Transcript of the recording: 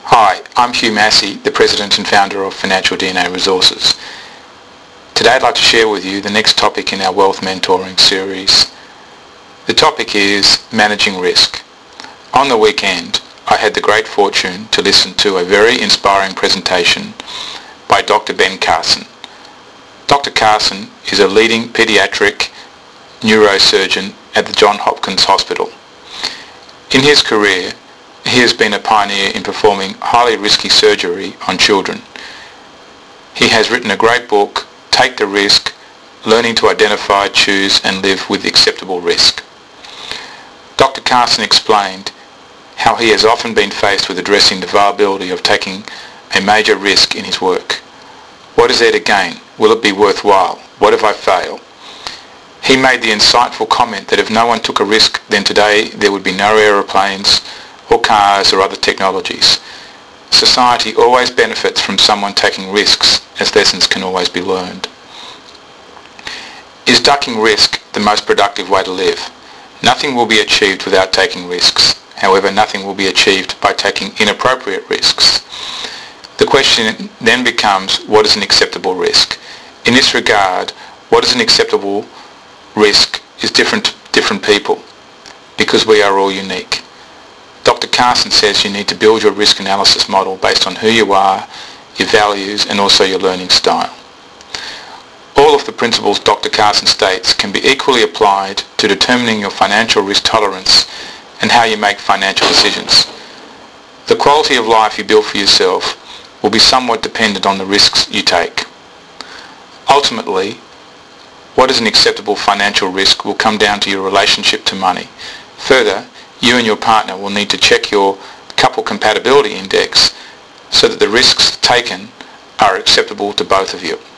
Hi, I'm Hugh Massey, the President and Founder of Financial DNA Resources. Today I'd like to share with you the next topic in our Wealth Mentoring series. The topic is managing risk. On the weekend, I had the great fortune to listen to a very inspiring presentation by Dr. Ben Carson. Dr. Carson is a leading pediatric neurosurgeon at the Johns Hopkins Hospital. In his career, he has been a pioneer in performing highly risky surgery on children. He has written a great book, Take the Risk, Learning to Identify, Choose and Live with Acceptable Risk. Dr. Carson explained how he has often been faced with addressing the viability of taking a major risk in his work. What is there to gain? Will it be worthwhile? What if I fail? He made the insightful comment that if no one took a risk, then today there would be no aeroplanes or cars or other technologies. Society always benefits from someone taking risks, as lessons can always be learned. Is ducking risk the most productive way to live? Nothing will be achieved without taking risks. However, nothing will be achieved by taking inappropriate risks. The question then becomes, what is an acceptable risk? In this regard, what is an acceptable risk is different to different people, because we are all unique. Dr. Carson says you need to build your risk analysis model based on who you are, your values, and also your learning style. All of the principles Dr. Carson states can be equally applied to determining your financial risk tolerance and how you make financial decisions. The quality of life you build for yourself will be somewhat dependent on the risks you take. Ultimately, what is an acceptable financial risk will come down to your relationship to money. Further, you and your partner will need to check your couple compatibility index so that the risks taken are acceptable to both of you.